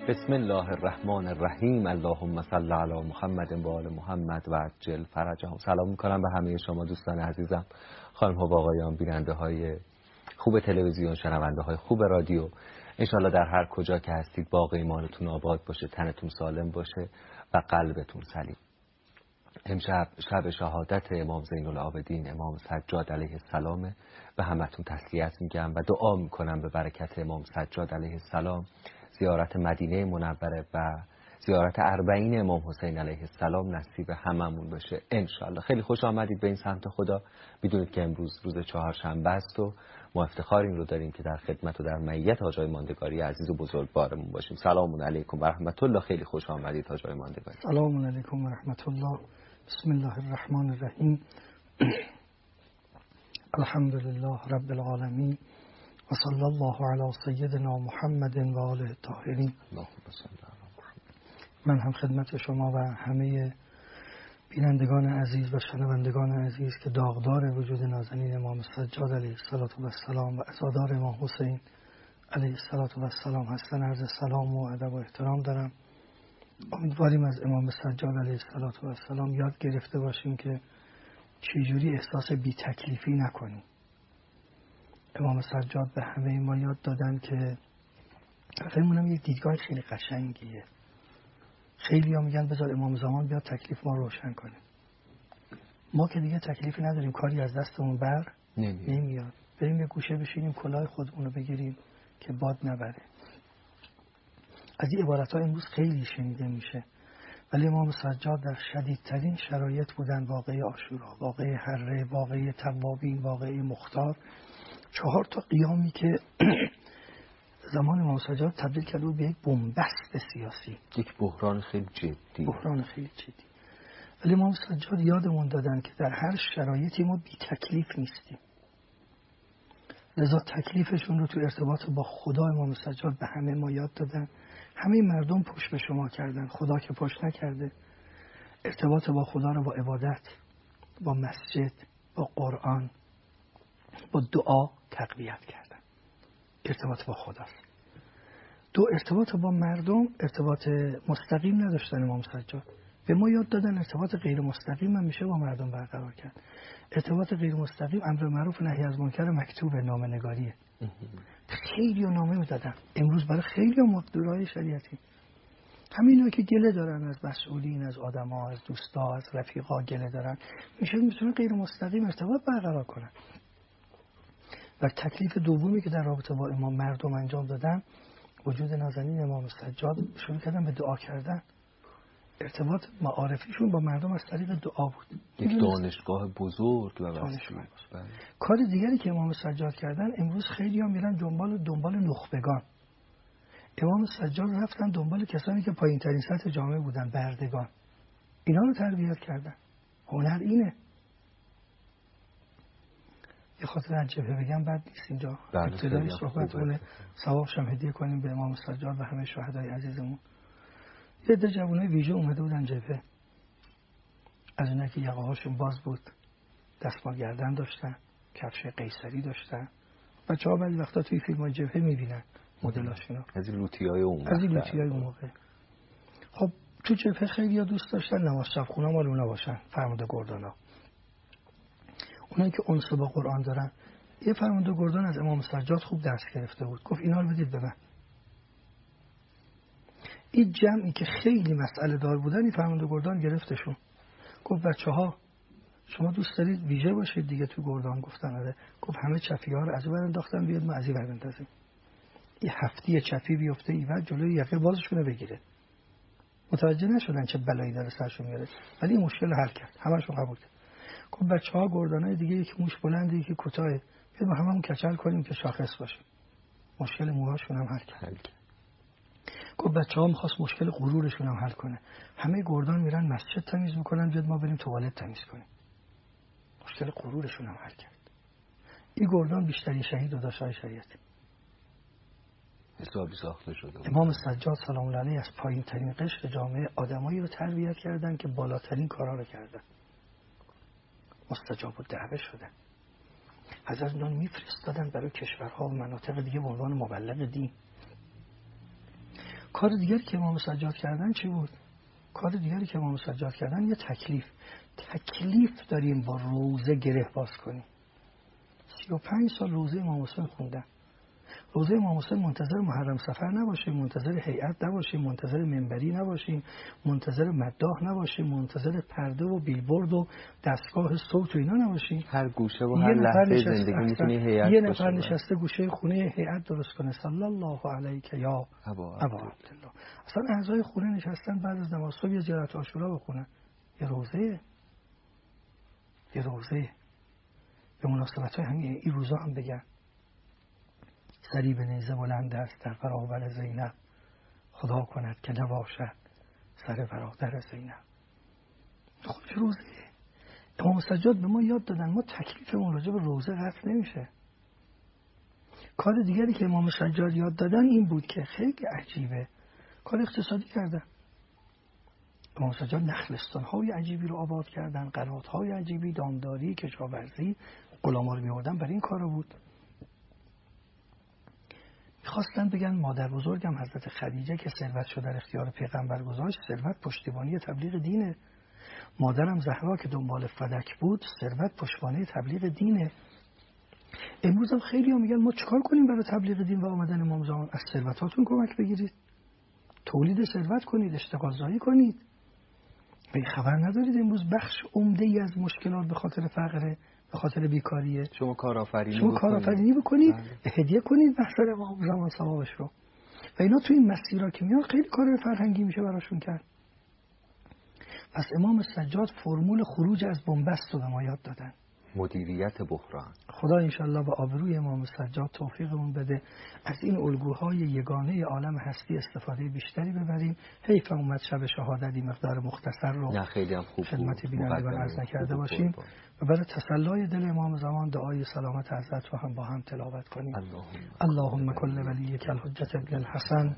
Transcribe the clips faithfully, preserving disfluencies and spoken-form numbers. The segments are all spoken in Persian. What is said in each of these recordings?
بسم الله الرحمن الرحیم. اللهم صل علی محمد و آل محمد و عجل فرجهم. سلام میکنم به همه شما دوستان عزیزم، خانم ها و آقایان، بیننده های خوب تلویزیون، شنونده های خوب رادیو. انشالله در هر کجا که هستید باغ ایمانتون آباد باشه، تنتون سالم باشه و قلبتون سلیم. امشب شب شهادت امام زین العابدین امام سجاد علیه السلام. به همتون تسلیت میگم و دعا میکنم به برکت امام سجاد علیه السلام زیارت مدینه منوره و زیارت اربعین امام حسین علیه السلام نصیب هممون بشه انشالله. خیلی خوش آمدید به این سمت خدا. میدونید که امروز روز چهارشنبه است و ما افتخار این رو داریم که در خدمت و در معیت حاجای ماندگاری عزیز و بزرگوارمون باشیم. سلام علیکم و رحمت الله. خیلی خوش آمدید حاجای ماندگاری. سلام علیکم و رحمت الله. بسم الله الرحمن الرحیم. الحمد لله رب العالمین و صلی الله علی سیدنا محمد و آله الطاهرین. من هم خدمت شما و همه بینندگان عزیز و شنوندگان عزیز که داغدار وجود نازنین امام سجاد علیه السلام و عزادار امام حسین علیه السلام هستن عرض سلام و ادب و احترام دارم. امیدواریم از امام سجاد علیه السلام یاد گرفته باشیم که چجوری احساس بی تکلیفی نکنیم. امام سجاد به همه ما یاد دادن که فهمونم یک دیدگاه خیلی قشنگیه. خیلی ها میگن بذار امام زمان بیاد تکلیف ما روشن کنه. ما که دیگه تکلیفی نداریم، کاری از دستمون بر نمیاد. نمیاد. بریم یه گوشه بشینیم کلاه خودمون رو بگیریم که باد نبره. از این عبارت ها امروز خیلی شنیده میشه، ولی امام سجاد در شدیدترین شرایط بودن. واقعه عاشورا، واقعه حره، واقعه توابین، واقعه مختار، چهار تا قیامی که زمان امام سجاد تبدیل کرده بود به یک بنبست سیاسی، یک بحران خیلی جدی بحران خیلی جدی. ولی امام سجاد یادمون دادن که در هر شرایطی ما بی تکلیف نیستیم. لذا تکلیفشون رو تو ارتباط با خدا امام سجاد به همه ما یاد دادن. همه مردم پشت به شما کردن، خدا که پشت نکرده. ارتباط با خدا رو با عبادت، با مسجد، با قرآن، با دعا تقویت کردن. ارتباط با خداست. دو، ارتباط با مردم ارتباط مستقیم نداشتن امام سجاد. به ما یاد دادن ارتباط غیر مستقیم هم میشه با مردم برقرار کرد. ارتباط غیر مستقیم امر معروف و نهی از منکر مکتوب نامه‌نگاریه. خیلی نامه میدادن امروز برای خیلی مدعای شریعتی. همینا که گله دارن از مسئولین، از آدما، از دوستا، از رفیقا گله دارن، میشه میتونن غیر مستقیم ارتباط برقرار کنن. و تکلیف دومی که در رابطه با امام مردم انجام دادن، وجود نازنین امام سجاد شروع کردن به دعا کردن. ارتباط معارفیشون با مردم از طریق دعا بود. یک دانشگاه بزرگ و وسیع. کار دیگری که امام سجاد کردن، امروز خیلی ها میرن دنبال دنبال نخبگان. امام سجاد رفتن دنبال کسانی که پایین ترین سطح جامعه بودن، بردگان. اینا رو تربیت کردن. هنر اینه. یه خاطر از جبهه بگم بد نیست اینجا. ابتدای صحبتمونه ثوابش هم هدیه کنیم به امام سجاد و همه شهدای عزیزمون. یه ده جوانای ویژه اومده بودن جبهه. از اونایی که یقه هاشون باز بود، دستمال گردن داشتن، کفش قیصری داشتن. بچه‌ها بعضی وقتا توی فیلم‌های جبهه می‌بینن مدلاشونو. از این لوتیای اون موقع. از این لوتیای اون موقع. خب تو جبهه خیلی‌ها دوست داشتن نماز شب خونه مال اونا باشن، فرمانده گردانا. اونایی که انس با قرآن دارن. یه فرمانده گردان از امام سجاد خوب درس گرفته بود. گفت اینا رو بدید به من. این جمعی که خیلی مسئله دار بودن، این فرمانده گردان گرفتشون. گفت بچه‌ها شما دوست دارید ویژه باشید دیگه تو گردان؟ گفتن آره. گفت همه چفی‌ها رو از اون انداختن، بیاد ما از این بندازیم. این هفتی چفی بیفته ایول جلوی یقه بازشون رو بگیره. متوجه نشدن چه بلایی داره سرشون میاره، ولی این مشکل رو حل کرد. همه‌شون قبول کرد. گفت بچه‌ها گردانای دیگه یک موش بلنده یکی کوتاه، بیاد ما هممون کچل کنیم که شاخص باشه. مشکل موهاشون هم حل کرد. گفت بچه‌ها می‌خواست مشکل غرورشون هم حل کنه. همه گردان میرن مسجد تمیز میکنن، بیاد ما بریم توالت تمیز کنیم. مشکل غرورشون هم حل کرد. این گردان بیشترین شهید و داشتای شریعتی. حسابی ساخته شده. امام سجاد سلام الله علیه از پایین ترین قشر جامعه آدمایی رو تربیت کردن که بالاترین کارا رو کردن. مستجاب الدعوه شدن. حضرت نان میفرستادن برای کشورها و مناطق دیگه به عنوان مبلغ دین. کار دیگری که امام سجاد کردن چی بود؟ کار دیگری که امام سجاد کردن یه تکلیف تکلیف داریم با روزه گره باز کنیم. سی و پنج سال روزه امام حسین خوندن. روزه امام حسین منتظر محرم سفر نباشیم، منتظر هیئت نباشیم، منتظر منبری نباشیم، منتظر مداح نباشیم، منتظر پرده و بیلبورد و دستگاه صوت و اینا نباشیم. هر گوشه و هر لحظه زندگی میتونه هیئت یه نفر نشسته گوشه خونه هیئت درست کنه. صلی الله علیک یا ابا عبدالله. اصلا اعضای خونه نشستن بعد از نماز صبح یه زیارت عاشورا بخونن. یه روزه یه روزه به مناسبت های همین این روزا هم بگن سری به نیزه بلند است در برابر زینب، خدا کند که نباشد سر برادر زینب. خود روزه امام سجاد به ما یاد دادن ما تکلیفمون راجع به روزه قطع نمیشه. کار دیگری که امام سجاد یاد دادن این بود که خیلی عجیبه، کار اقتصادی کردن. امام سجاد نخلستان‌های عجیبی رو آباد کردن، قنات‌های عجیبی، دامداری، کشاورزی، غلاما رو می‌آوردن. برای این کارا بود. میخواستن بگن مادر بزرگم حضرت خدیجه که ثروت شده در اختیار پیغمبر گذاشت، ثروت پشتیبانی تبلیغ دینه. مادرم زهرا که دنبال فدک بود، ثروت پشتیبانی تبلیغ دینه. امروز هم خیلی ها میگن ما چیکار کنیم برای تبلیغ دین و آمدن امام زمان؟ از ثروتاتون کمک بگیرید، تولید ثروت کنید، اشتغال زایی کنید. به خبر ندارید امروز بخش عمده ای از مشکلات به خاطر فقره، به خاطر بیکاریه. شما کارآفرینی شما کارآفرینی بکنید، هدیه کنید محضر امام زمان ثوابش رو. و اینا تو این مسیرها که میان خیلی کار فرهنگی میشه براشون کرد. پس امام سجاد فرمول خروج از بنبست رو به ما یاد دادن. مدیریت بحران. خدا انشالله به آبروی امام سجاد توفیقمون بده از این الگوهای یگانه عالم هستی استفاده بیشتری ببریم. حیف اومد شب شهادتی مقدار مختصر رو نه خیلی هم خوب خدمت بینندگان عرض نکرده باشیم و برای تسلای دل امام زمان دعای سلامت حضرت رو هم با هم تلاوت کنیم. اللهم کل ولیک الحجة ابن الحسن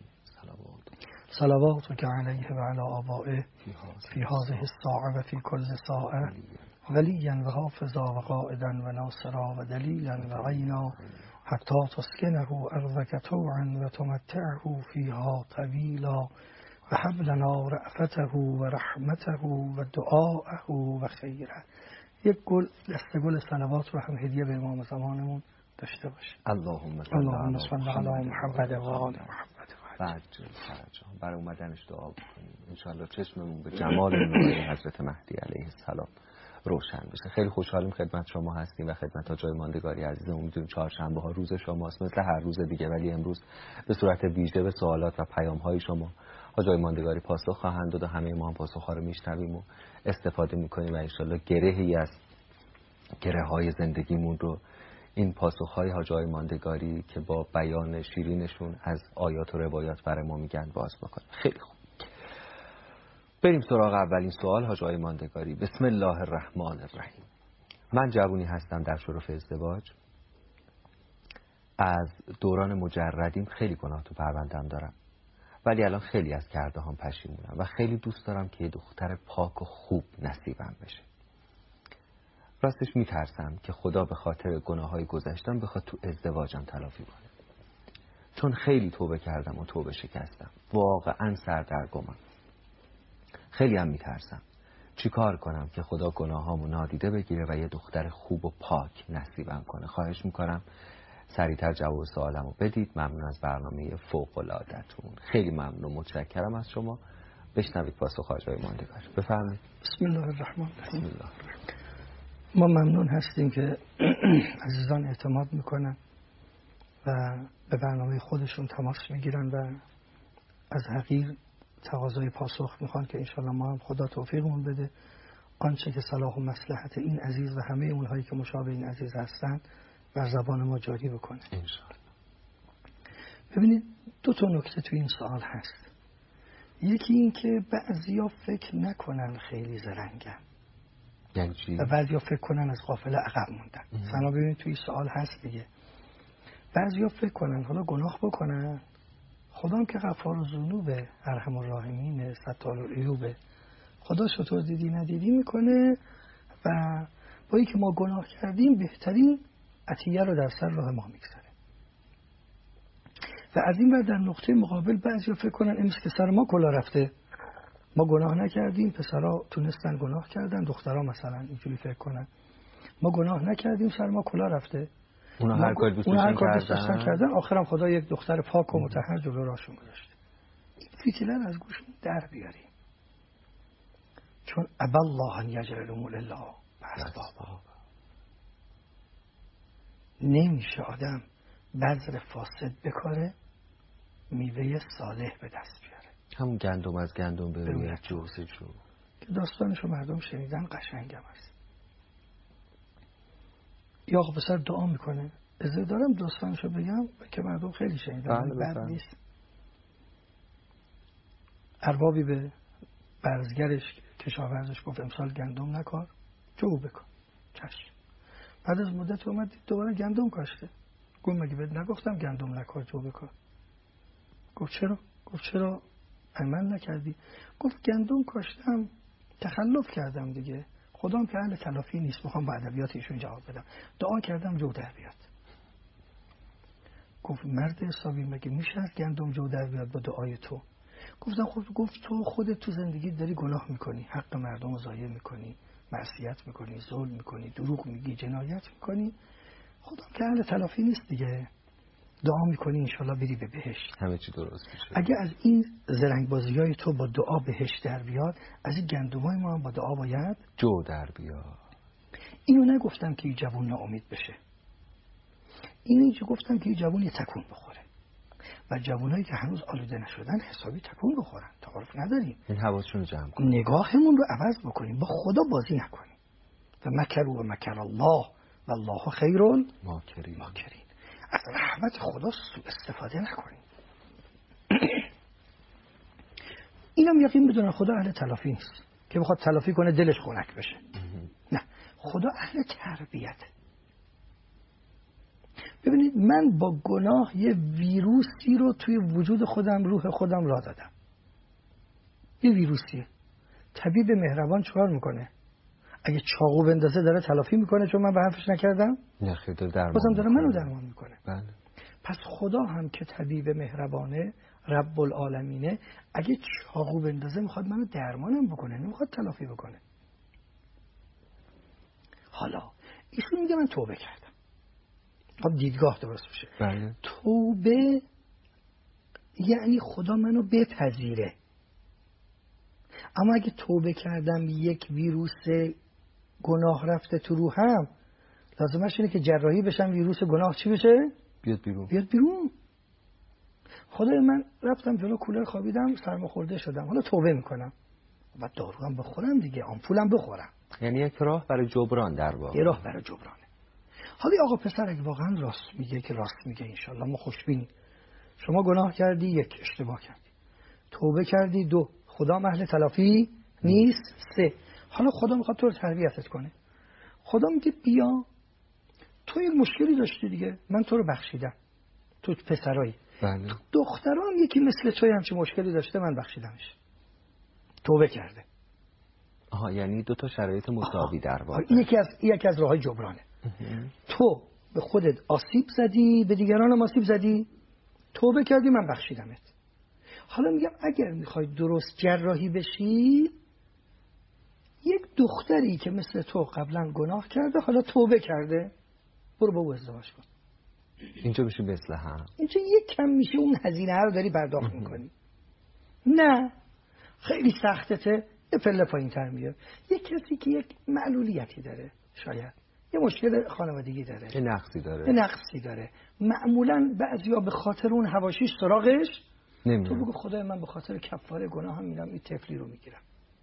صلواتك علیه و علی آبائه فی هذه الساعه و فی کل ساعه ولیا و حافظا و قائدا و ناصرا و دلیلا و عینا حتی تسکنه ارضک طوعا و تمتعه فیها طویلا و هب لنا رأفته و رحمته و دعاءه و خیره. یک گل دسته گل صلوات رو هم هدیه به امام زمانمون داشته باشه. اللهم صل علی محمد و آل محمد. بعد برای اومدنش دعا بکنیم انشاءالله چشممون به جمال نور حضرت مهدی علیه السلام روشن بشه. خیلی خوشحالیم خدمت شما هستیم و خدمت ها جای ماندگاری عزیزمون. میدونیم چهارشنبه ها روز شماست مثل هر روز دیگه، ولی امروز به صورت ویژه به سوالات و پیام های شما ها جای ماندگاری پاسخ خواهند داد و همه ما هم پاسخ ها رو میشنویم و استفاده میکنیم و انشاءالله گرهی از گره های زندگیمون رو این پاسخ های ها جای ماندگاری که با بیان شیرینشون از آیات و روایات برای ما میگن باز بکنیم. خیلی خوب، بریم سراغ اولین سوال ها جای ماندگاری. بسم الله الرحمن الرحیم. من جوونی هستم در شرف ازدواج. از دوران مجردیم خیلی گناه تو پروندم دارم، ولی الان خیلی از کرده هم پشیمونم و خیلی دوست دارم که یه دختر پاک و خوب نصیبم بشه. راستش میترسم که خدا به خاطر گناه های گذشتم بخواد تو ازدواجم تلافی کنه، چون خیلی توبه کردم و توبه شکستم. واقعا سردرگمم. خیلی هم میترسم چی کار کنم که خدا گناهامو نادیده بگیره و یه دختر خوب و پاک نصیبم کنه. خواهش میکنم سریعتر جواب سوالمو بدید. ممنون از برنامه فوق العاده‌تون. خیلی ممنون، متشکرم از شما. بشنوید پاسخ های ماندگار. بفرمایید. بسم الله الرحمن الرحیم. ما ممنون هستیم که عزیزان اعتماد میکنن و به برنامه خودشون تماس میگیرن و از حقیر تقاضای پاسخ میخوان که انشالله ما هم خدا توفیقمون بده آنچه که صلاح و مصلحت این عزیز و همه اونهایی که مشابه این عزیز هستن بر زبان ما جاری بکنه انشالله. ببینید دو تا نکته تو این سوال هست. یکی این که بعضیا فکر نکنن خیلی زرنگن یعنی چی؟ و بعضیا فکر کنن از قافله عقب موندن. سنا ببینید توی سوال هست دیگه. بعضیا فکر کنن حالا گناه بکنن، خدا هم که غفار الذنوبه، ارحم الراحمینه، ستار العیوبه، خدا شطور دیدی ندیدی میکنه و با اینکه ما گناه کردیم بهترین عطیه رو در سر راه ما میگذاره. و از این ور در نقطه مقابل بعضیا فکر کنن این که سر ما کلا رفته، ما گناه نکردیم، پسرا تونستن گناه کردن، دخترها مثلا اینجوری فکر کنن ما گناه نکردیم سر ما کلا رفته، اونا هر کار دوست داشتن کردن، آخرام خدا یک دختر پاک و مطهر جلو راشون گذاشته. این فتیله از گوشون در بیاریم، چون ابا الله ان یجعل الامور الا باسباب. نمیشه آدم بذر فاسد بکاره میوه صالح به دست بیاره. همون گندم از گندم به روی جو ز جو که داستانشو مردم شنیدن، قشنگم است. یا آقا پسر دعا میکنه، اجازه دارم داستانشو بگم که مردم خیلی شنیدن، بد نیست. اربابی به برزگرش کشاورزش گفت امسال گندم نکار، جو بکن. چشم. بعد از مدت اومد دوباره گندم کاشته. گفت مگه بهت نگفتم گندم نکار جو بکن؟ گفت چرا؟ گفت چرا عمل نکردی؟ گفت گندم کاشتم تخلف کردم دیگه، خدام که اهل تلافی نیست، میخوام با ادبیات ایشون جواب بدم، دعا کردم جو در بیاد. گفت مرد حسابی مگه میشه از گندم جو در بیاد با دعای تو؟ گفتم خب گفت تو خودت تو زندگی داری گناه میکنی، حق مردم رو ضایع میکنی، معصیت میکنی، ظلم میکنی، دروغ میگی، جنایت میکنی، خدام که اهل تلافی نیست دیگه، دعا میکنی انشالله بری به بهشت، همه چی درست میشه. اگه از این زرنگ بازی های تو با دعا بهشت در بیاد، از این گندمای ما هم با دعا باید جو در بیاد. اینو نگفتم که این جوون ناامید بشه، اینو گفتم که این جوون یه تکون بخوره و جوانایی که هنوز آلوده نشدن حسابی تکون بخورن. تعارف نداریم، این حواسشون رو جمع کنیم، نگاهمون رو عوض بکنیم، با خدا بازی نکنیم. و مکروا و مکر الله و الله خیر الماکرین. ماکرین. از رحمت خدا سوء استفاده نکنیم. اینم یقین بدونن خدا اهل تلافی نیست که بخواد تلافی کنه دلش خنک بشه. نه، خدا اهل تربیت. ببینید من با گناه یه ویروسی رو توی وجود خودم، روح خودم را دادم. یه ویروسیه. طبیب مهربان چکار میکنه؟ اگه چاقو بندازه داره تلافی میکنه چون من به حرفش نکردم؟ نه خیر، درمان بازم داره منو درمان میکنه. بله. پس خدا هم که طبیب مهربانه، رب العالمینه، اگه چاقو بندازه میخواد منو درمانم بکنه، نمیخواد تلافی بکنه. حالا ایشون میگه من توبه کردم. خب دیدگاه درست بشه. بله. توبه یعنی خدا منو بپذیره. اما اگه توبه کردم یک ویروس گناه رفته تو روحم، لازمش اینه که جراحی بشم ویروس گناه چی بشه؟ بیاد بیرون. بیاد بیرون. خدای من رفتم جلو کولر خوابیدم، سرماخورده شدم، حالا توبه میکنم، بعد دارو هم بخورم دیگه، آمپولم بخورم. یعنی یک راه برای جبران در واقع. یه راه برای جبرانه. حالا آقا پسر اگه واقعا راست میگه که راست میگه، انشالله ما خوشبینی. شما گناه کردی، یک، اشتباه کردی، توبه کردی، دو، خدا اهل تلافی نیست، سه، حالا خدا میخواد تو رو تربیتت کنه. خدا میگه بیا، تو یه مشکلی داشتی دیگه، من تو رو بخشیدم، تو پسرایی. بله. دختران یکی مثل توی همچین مشکلی داشته، من بخشیدمش، توبه کرده. آها، یعنی دو تا شرایط مساوی در واقع. این یکی از یکی از راههای جبرانه. تو به خودت آسیب زدی، به دیگران هم آسیب زدی، توبه کردی، من بخشیدمت. حالا میگم اگر میخوای درست جراحی بشی، یک دختری که مثل تو قبلا گناه کرده، حالا توبه کرده، برو با او ازدواج کن. اینجا میشه مثل هم. اینجا یک کم میشه اون هزینه رو داری پرداخت میکنی. نه خیلی سختته، یه پله پایین تر میاد. یک کسی که یک معلولیتی داره، شاید یه مشکل خانوادگی داره، یه نقصی داره، یه نقصی داره، معمولا بعضیا به خاطر اون حواشیش سراغش نمیره. تو بگو خدای من به خاطر کفاره گناهم میرم این طفلی رو میگیرم.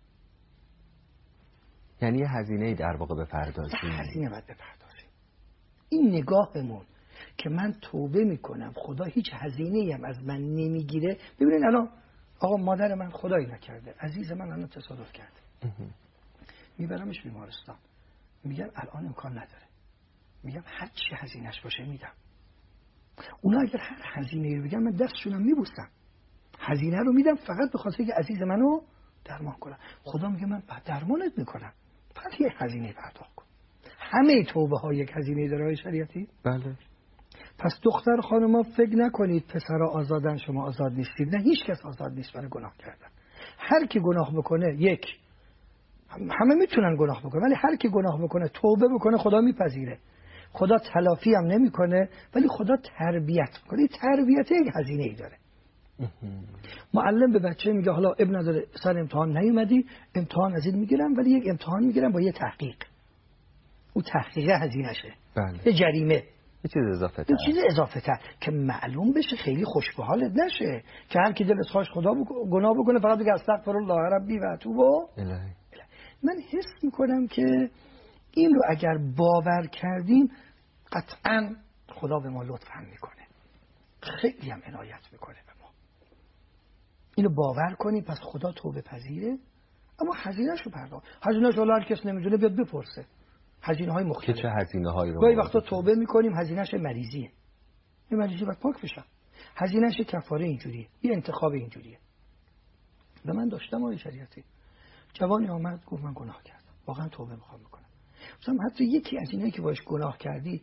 یعنی یه هزینه‌ای در واقع بپردازیم. هزینه باید بپردازیم. این نگاهمون که من توبه میکنم، خدا هیچ هزینه‌ای هم از من نمیگیره. ببینید الان آقا مادر من خدایی نکرده، عزیز من الان تصادف کرده، میبرمش بیمارستان، میگم الان امکان نداره، میگم هر چی هزینه‌اش باشه میدم. اونا اگر هر هزینه‌ای رو بگم من دستشونم میبوسم، هزینه رو میدم فقط به خاطر که عزیز منو درمان کنم. خدا میگه من بعد درمانت میکنم، بعد یه هزینه پرداخت کن. همه توبه ها یک هزینه داره های شریعتی. بله. پس دختر خانوما فکر نکنید پسرا آزادن شما آزاد نیستید. نه، هیچ کس آزاد نیست برای گناه کردن. هر کی گناه بکنه، یک، همه میتونن گناه بکنن، ولی هر کی گناه بکنه توبه بکنه خدا میپذیره. خدا تلافی هم نمیکنه، ولی خدا تربیت میکنه. این تربیت یک هزینه ای داره. معلم به بچه میگه حالا اب نداره سر امتحان نیومدی، امتحان از این میگیرم، ولی یک امتحان میگیرم با یه تحقیق. اون تحقیق هزینه‌شه. بله. یه جریمه، یه چیز اضافه تر، یه چیز اضافه تر که معلوم بشه، خیلی خوش به حالت نشه که هر کی دلش خواست خدا بک... گناه بکنه فقط بگه استغفر الله ربی و اتوب الیه. من حس میکنم که این رو اگر باور کردیم قطعا خدا به ما لطف هم میکنه، خیلی هم عنایت میکنه به ما. اینو باور کنیم، پس خدا توبه پذیره. اما هزینه‌ش رو پرداخت. هزینه‌ش رو هر کس نمیدونه بیاد بپرسه. هزینه‌های مختلف. که چه هزینه‌هایی رو گاهی وقتا توبه میکنیم هزینه‌ش مریضیه. این مریضی باید پاک بشم. هزینه‌ش کفاره اینجوریه. یه انتخاب اینجوریه. و من داشتم آیه شریعتی. جوانی آمد گفت من گناه کردم. واقعا توبه میخوام بکنم. مثلا حتی یکی از اینایی که باش گناه کردی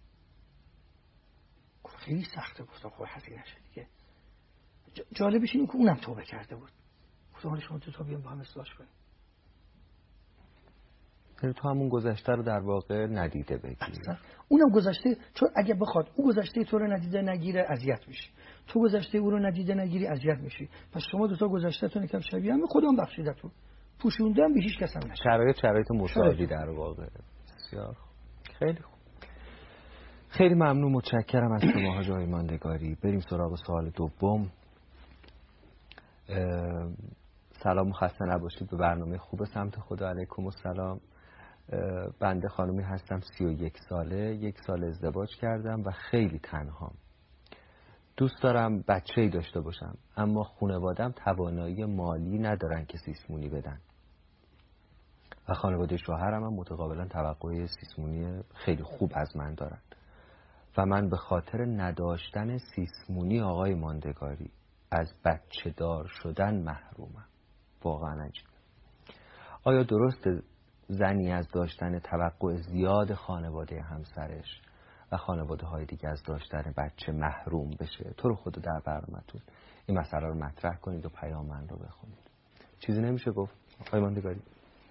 خیلی سخته. گفتم خب هزینه‌ش دیگه. جالبش اینه که اونم توبه کرده بود. گفتم حالا شما دو تا بیام با هم اصلاح کنیم. یعنی تو همون گذشته رو در واقع ندیده بگیری. اونم گذشته، چون اگه بخواد او گذشته تو رو ندیده نگیره اذیت میشی، تو گذشته او رو ندیده نگیری اذیت میشی. پس شما دو تا گذشتهتون یکم شبیه هم، خودم بخشیدتون پوشوندم به هیچ کس هم نشه. شرایط شرایط مساوی در واقع. بسیار خیلی خوب. خیلی ممنون، متشکرم از شما حاج آقای ماندگاری. بریم سراغ سوال دوم. سلام و خسته نباشید به برنامه خوب سمت خدا. علیکم السلام. بنده خانومی هستم، سی و یک ساله، یک سال ازدواج کردم و خیلی تنهام. دوست دارم بچه‌ای داشته باشم، اما خانواده‌ام توانایی مالی ندارن که سیسمونی بدن و خانواده شوهرم هم متقابلا توقع سیسمونی خیلی خوب از من دارن و من به خاطر نداشتن سیسمونی آقای ماندگاری از بچه دار شدن محرومم. واقعا عجیب. آیا درسته زنی از داشتن توقع زیاد خانواده همسرش و خانواده های دیگه از داشتن بچه محروم بشه؟ تو رو خدا در برنامه‌تون این مسئله رو مطرح کنید و پیام من رو بخونید. چیزی نمیشه گفت آقای ماندگاری؟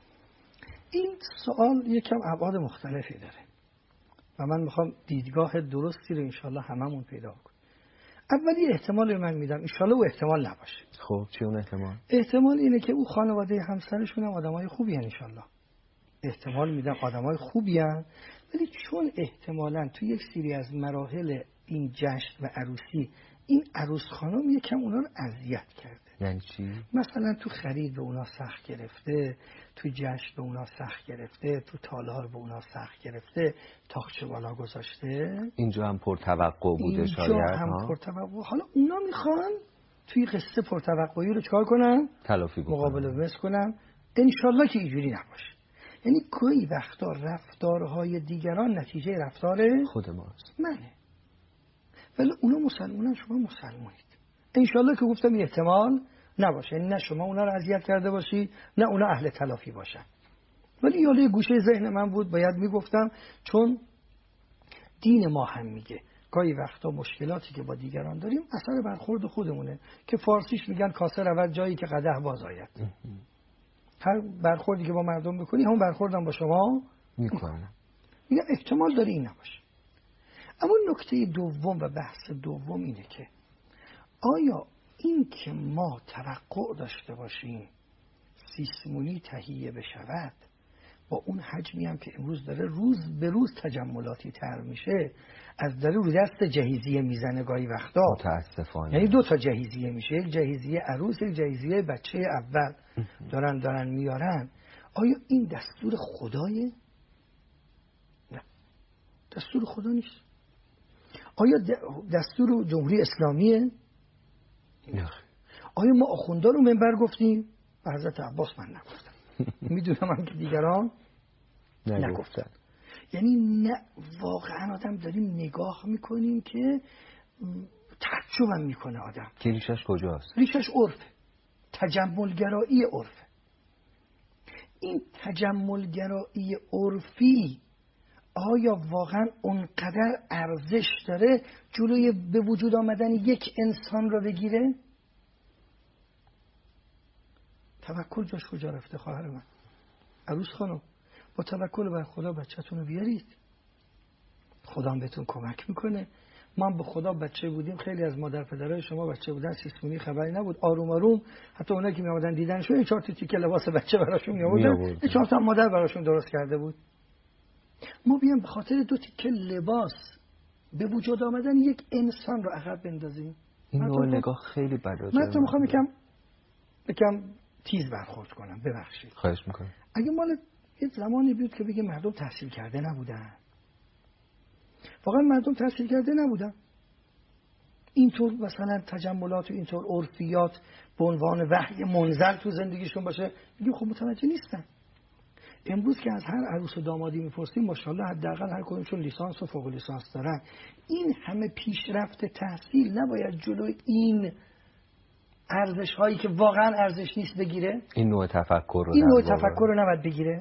این سوال یکم ابعاد مختلفی داره و من میخوام دیدگاه درستی رو انشالله هممون پیدا کنیم. اولی احتمال من میدم انشالله او احتمال نباشه. خب چی اون احتمال؟ احتمال اینه که او خانواده همسرشون هم آدمای خوبی ان انشالله. احتمال میدم آدمای خوبی ان، ولی چون احتمالاً تو یک سری از مراحل این جشن و عروسی این عروس خانم یکم اونا رو اذیت کرده. یعنی چی؟ مثلا تو خرید به اونا سخت گرفته، تو جشن به اونا سخت گرفته، تو تالار به اونا سخت گرفته، تاقچه بالا گذاشته. اینجا هم پرتوقع بوده شاید. اینجا هم پرتوقع. حالا اونا میخوان توی قصه پرتوقعی رو چکار کنن؟ تلافی بکنن، مقابله بس کنن. انشالله که اینجوری نباشه. یعنی گاهی وقتا رفتارهای دیگران نتیجه رفتار خود ماست. منه. ولی اونا مسلمانن، شما مسلمانید. انشالله که گفتم این احتمال نباشه. یعنی نه شما اونا رو اذیت کرده باشی، نه اونا اهل تلافی باشن. ولی یاله گوشه ذهن من بود، باید میگفتم، چون دین ما هم میگه گاهی وقتا مشکلاتی که با دیگران داریم اثر برخورد خودمونه، که فارسیش میگن کاسه رود جایی که قدح باز آید. هر برخوردی که با مردم بکنی همون برخوردم با شما میکنه. میگم احتمال داره این نباشه. اما نکته دوم و بحث دوم اینه که آیا این که ما توقع داشته باشیم سیسمونی تهیه بشود با اون حجمی هم که امروز داره روز به روز تجملاتی تر میشه، از داره رو دست جهیزیه میزنه گاهی وقتا متاسفانه. یعنی دو تا جهیزیه میشه، یک جهیزیه عروس، یک جهیزیه بچه اول دارن دارن میارن. آیا این دستور خدایه؟ نه، دستور خدا نیست. آیا دستور جمهوری اسلامیه؟ نه. آیا ما آخوندا رو منبر گفتیم؟ به حضرت عباس من نگفتم. میدونم هم که دیگران نگفتن. یعنی نه، واقعا آدم داریم نگاه میکنیم که تعجبم میکنه آدم که ریشش کجاست؟ ریشش عرفه، تجملگرایی عرفه. این تجملگرایی عرفی آیا واقعا اونقدر ارزش داره جلوی به وجود آمدن یک انسان رو بگیره؟ توکل جاش کجا رفته خواهر من؟ عروس خانم، با توکل بر خدا بچه‌تون رو بیارید، خدا هم بهتون کمک میکنه. ما به خدا بچه بودیم، خیلی از مادر پدرای شما بچه بودن سیسمونی خبری نبود، آروم آروم حتی اونایی که میآمدن دیدنشون این چهار تا تیکه لباس بچه براشون میآوردن، این چهار تا مادر براشون درست کرده بود. ما بیام به خاطر دو تیکه لباس به وجود آمدن یک انسان رو عقب بندازیم؟ این نوع نگاه خیلی بده. من تو میخوام یکم یکم تیز برخورد کنم، ببخشید. خواهش میکنم. اگه مال یه زمانی بود که بگه مردم تحصیل کرده نبودن، واقعا مردم تحصیل کرده نبودن، اینطور مثلا تجملات و اینطور عرفیات به عنوان وحی منزل تو زندگیشون باشه، میگیم خب متوجه نیستن. امروز که از هر عروس و دامادی میپرسیم ماشاءالله حداقل هر کدومشون لیسانس و فوق لیسانس دارن. این همه پیشرفت تحصیل نباید جلوی این ارزش هایی که واقعا ارزش نیست بگیره؟ این نوع تفکر رو این نوع تفکر رو نباید بگیره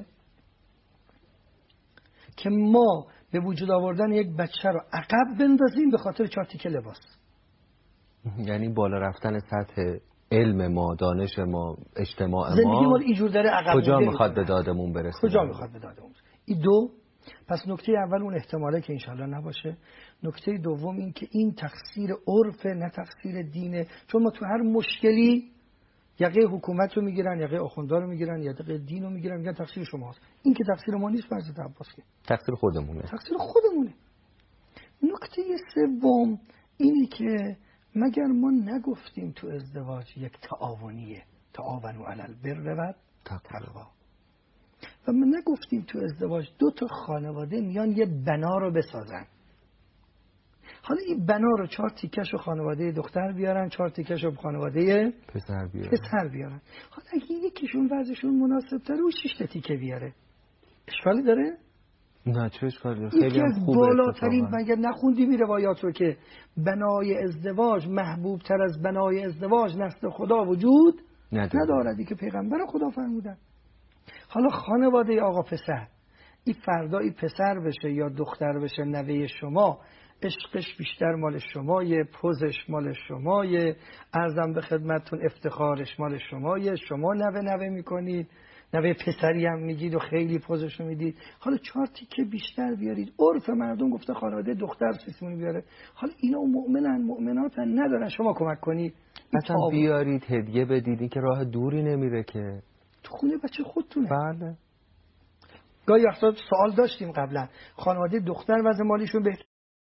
که ما به وجود آوردن یک بچه رو عقب بندازیم به خاطر چهار تیکه لباس. یعنی بالا رفتن سطح علم ما، دانش ما، اجتماع ما، زندگی ما اینجور داره عقب کجا میخواد به دادمون برسه؟ کجا میخواد به دادمون برسه؟ این دو. پس نکته اول اون احتماله که انشالله نباشه. نکته دوم این که این تقصیر عرف نه تقصیر دینه، چون ما تو هر مشکلی یقه حکومت رو میگیرن، یقه آخوندار رو میگیرن، یقه دین رو میگیرن، میگن تقصیر شماست. این که تقصیر ما نیست، حضرت عباس که تقصیر خودمونه. تقصیر خودمونه. نکته سوم اینی که مگر ما نگفتیم تو ازدواج یک تعاونیه، تعاونوا علی البر و التقوی، و ما نگفتیم تو ازدواج دو تا خانواده میان یه بنا رو بسازن. حالا این بنا رو چهار تیکش رو خانواده دختر بیارن، چهار تیکش رو خانواده پسر بیارن. پسر بیارن. حالا اگه یکیشون وضعشون مناسب تره و شش تا تیکه بیاره، اشکالی داره؟ نه چه اشکالی داره؟ خیلی هم خوبه. بالاترین مگر نخوندیم این روایات رو که بنای ازدواج محبوب تر از بنای ازدواج نزد خدا وجود نداره. نداردی که پیغمبر خدا فرمودن. حالا خانواده آقا پسر، این فردا این پسر بشه یا دختر بشه نوه شما، عشقش بیشتر مال شمایه، پوزش مال شمایه، عرضم به خدمتتون افتخارش مال شمایه، شما نوه نوه میکنید، نوه پسری هم میگید و خیلی پوزشو میدید. حالا چهار تیکه بیشتر بیارید. عرف مردم گفته خانواده دختر سیسمونی بیاره. حالا اینا مؤمنن مؤمناتن، ندارن شما کمک کنید. مثلا بیارید هدیه بدید، این که راه دوری نمیره که، تو خونه بچه خودتونه. بله. گاهی وقتا سوال داشتیم قبلا، خانواده دختر وضع مالیشون بهتر،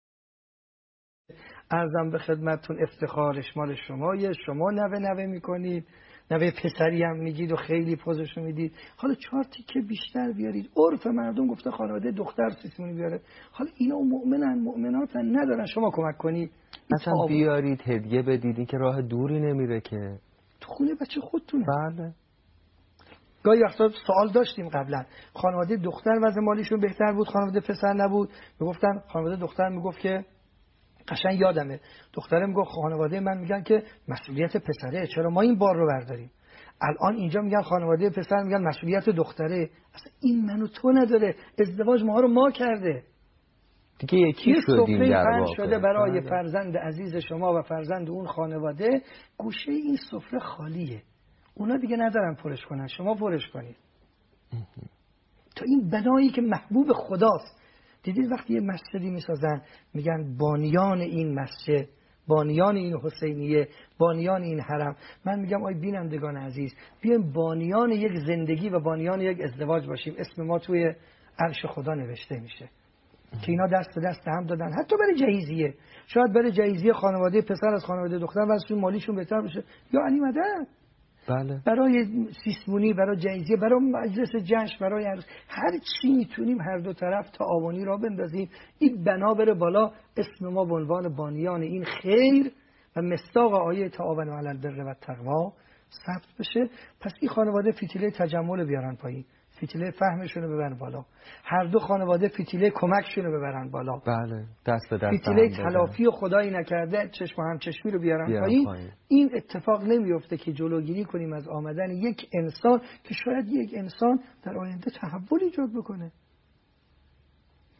عرضم به خدمتتون افتخارش مال شمایه، شما نوه نوه میکنید، نوه پسری هم میگید و خیلی پوزشو میدید. حالا چهار تیکه بیشتر بیارید. عرف مردم گفته خانواده دختر سیسمونی بیاره. حالا اینا مؤمنن مؤمناتن، ندارن شما کمک کنید. مثلا بیارید هدیه بدید، این که راه دوری نمیره که، تو خونه بچه خودتونه. بله. گاهی وقتا سوال داشتیم قبلا، خانواده دختر وضع مالیشون بهتر بود، خانواده پسر نبود. میگفتن خانواده دختر میگفت که قشنگ یادمه، دختره میگفت خانواده من میگن که مسئولیت پسره، چرا ما این بار رو برداریم؟ الان اینجا میگن خانواده پسر میگن مسئولیت دختره. اصلا این منو تو نداره، ازدواج ما رو ما کرده دیگه. یکی شدیم در واقع شده برای بله. فرزند عزیز شما و فرزند اون خانواده، گوشه این سفره خالیه، اونا دیگه ندارن پرش کنن، شما پرش کنید. تا این بنایی که محبوب خداست. دیدید وقتی یه مسجدی میسازن میگن بانیان این مسجد، بانیان این حسینیه، بانیان این حرم. من میگم آی بینندگان عزیز، بیایم بانیان یک زندگی و بانیان یک ازدواج باشیم. اسم ما توی عرش خدا نوشته میشه که اینا دست به دست هم دادن، حتی برای جهیزیه. شاید برای جهیزیه خانواده پسر از خانواده دختر واسه مالیشون بهتر بشه، یا علی مدد بله. برای سیسمونی، برای جهیزیه، برای مجلس جشن، برای عروس، هر چی میتونیم هر دو طرف تعاونی را بندازیم. این بنا بره بالا، اسم ما به عنوان بانیان این خیر و مصداق آیه تعاونوا علی البر و التقوی ثبت بشه. پس این خانواده فتیله تجمل بیارن پایین، فتیله فهمشون رو ببرن بالا. هر دو خانواده فتیله کمکشون رو ببرن بالا. بله، دست به دست. فتیله تلافی و خدایی نکرده چشم هم چشمی رو بیارن, بیارن پایین. پایین. این اتفاق نمیفته که جلوگیری کنیم از آمدن یک انسان که شاید یک انسان در آینده تحول ایجاد بکنه.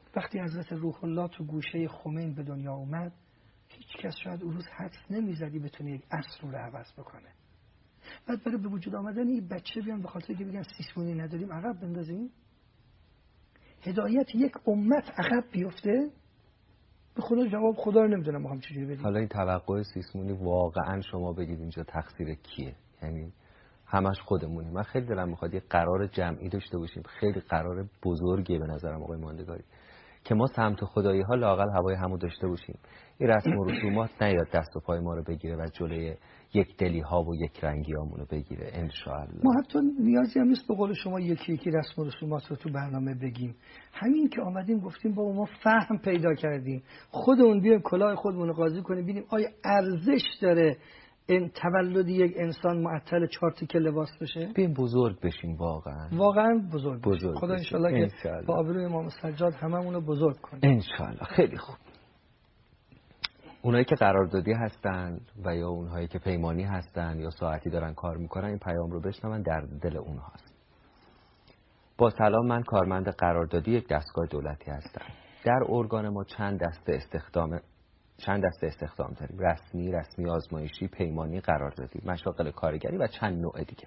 وقتی حضرت روح الله تو گوشه خمین به دنیا اومد، هیچ کس شاید اون روز حدس نمیزدی بتونه یک عصر رو عوض بکنه. بعد برای به وجود آمدن این بچه بیان به خاطر که بگن سیسمونی نداریم عقب بندازیم، هدایت یک امت عقب بیفته، به خدا جواب خدا رو نمیدونم ما هم چجوری بدیم. حالا این توقع سیسمونی واقعا شما بگید اینجا تقصیر کیه؟ یعنی همش خودمونه. من خیلی دلم میخواد یه قرار جمعی داشته باشیم، خیلی قرار بزرگیه به نظرم آقای ماندگاری، که ما سمت خدایی ها لااقل هوای همو داشته باشیم. این رسم و رسومات نیاد دست و پای ما رو بگیره و جلوی یک دلی ها و یک رنگی هامونو بگیره ان شاء الله. ما حتی نیازی هم نیست به قول شما یکی یکی رسم و رسومات رو تو برنامه بگیم. همین که آمدیم گفتیم بابا ما فهم پیدا کردیم، خودمون بیایم کلاه خودمون رو قاضی کنیم ببینیم آیا ارزش داره این تولد یک انسان معطل چهار تیکه لباس بشه؟ بیایم بزرگ بشیم، واقعا واقعا بزرگ, بزرگ بشیم. خدا بشیم. انشالله که با آبروی امام سجاد هممون رو بزرگ کنه انشالله. خیلی خوب. اونایی که قراردادی هستن و یا اونهایی که پیمانی هستن یا ساعتی دارن کار میکنن این پیام رو بشنون، در دل اونهاست. با سلام، من کارمند قراردادی یک دستگاه دولتی هستم. در ارگان ما چند دسته استخدام چند دسته استخدام داریم: رسمی، رسمی آزمایشی، پیمانی، قراردادی، مشاغل کارگری و چند نوع دیگه.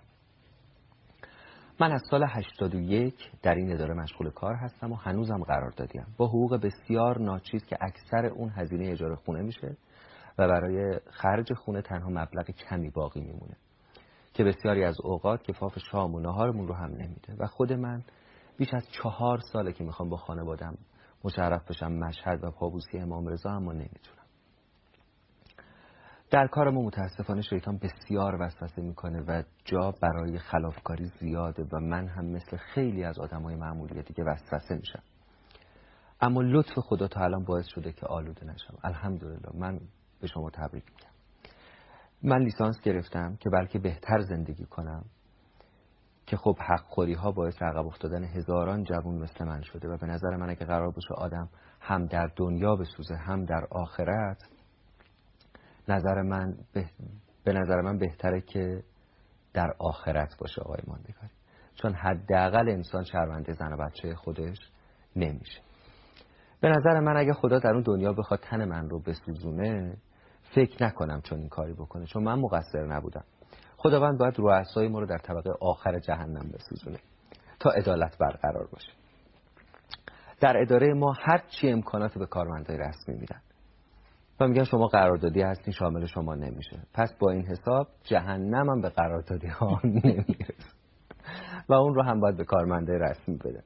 من از سال هشتاد و یک در این اداره مشغول کار هستم و هنوزم قراردادیم، با حقوق بسیار ناچیز که اکثر اون هزینه اجاره خونه میشه و برای خرج خونه تنها مبلغ کمی باقی میمونه که بسیاری از اوقات کفاف شام و نهارمون رو هم نمیده. و خود من بیش از چهار ساله که میخوام با خانوادم مشرف بشم مشهد و پابوسی امام رضا، اما نمیتونم. در کار ما متاسفانه شیطان بسیار وسوسه میکنه و جا برای خلافکاری زیاده و من هم مثل خیلی از آدمای معمولی دیگه وسوسه میشم. اما لطف خدا تا الان باعث شده که آلوده نشم. الحمدلله. من به شما تبریک میگم. من لیسانس گرفتم که بلکه بهتر زندگی کنم، که خب حق خوری ها باعث عقب افتادن هزاران جوان مثل من شده و به نظر من اگه قرار باشه آدم هم در دنیا بسوزه هم در آخرت، نظر من به... به نظر من بهتره که در آخرت باشه آقای ماندگاری، چون حداقل انسان شرمنده زن و بچه خودش نمیشه. به نظر من اگه خدا در اون دنیا بخواد تن من رو بسوزونه، فکر نکنم چون این کاری بکنه، چون من مقصر نبودم. خداوند باید رؤسای ما رو در طبقه آخر جهنم بسوزونه تا عدالت برقرار باشه. در اداره ما هر چی امکانات به کارمندای رسمی میدن و میگن شما قراردادی هستین شامل شما نمیشه، پس با این حساب جهنم هم به قراردادی ها نمیرسه و اون رو هم باید به کارمندای رسمی بده.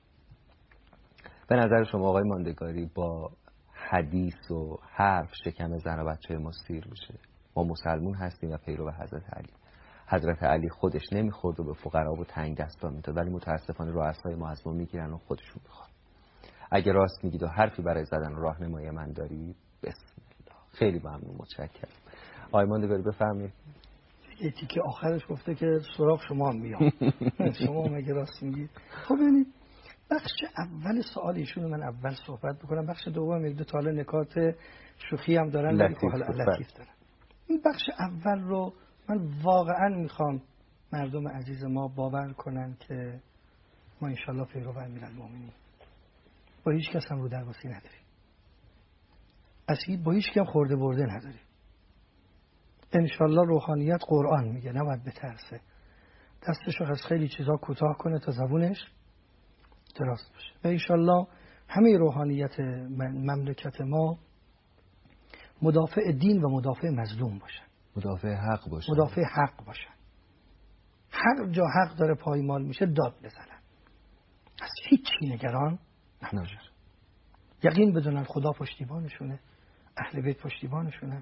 به نظر شما آقای ماندگاری با حدیث و حرف شکم زن و بچه ما سیر میشه؟ ما مسلمون هستیم و پیرو حضرت علی. حضرت علی خودش نمیخورد و به فقرا و تنگ دستا میداد، ولی متاسفانه رؤسای ما از ما میگیرن و خودشون میخوان. اگه راست میگید و حرفی برای زدن و راهنمایی من داری، بسم الله. خیلی ممنون، متشکرم. آقای ماندگاری بفرمایید. یه تیکه آخرش گفته که سراغ شما هم میام. شما هم اگه راست میگید. خب ببینید، بخش اول سوال ایشون من اول صحبت بکنم، بخش دوم یک دو تا نکات شوخی هم دارن ولی خب حالا لطیف دارن. این بخش اول رو من واقعا میخوام مردم عزیز ما باور کنن که ما انشالله پیرو امیرالمومنین با هیچ کس هم رو درواسی نداریم، اصلا با هیچ کس خورده برده نداریم. انشالله روحانیت قرآن میگه نباید بترسه، دستشو از خیلی چیزا کوتاه کنه تا زبونش دراز باشه و انشالله همه روحانیت مملکت ما مدافع دین و مدافع مظلوم باشن، مدافع حق باشن، مدافع حق باشن. هر جا حق داره پایمال میشه داد بزنن، از هیچی نگران نباشن. یقین بدونن خدا پشتیبانشونه، اهل بیت پشتیبانشونن،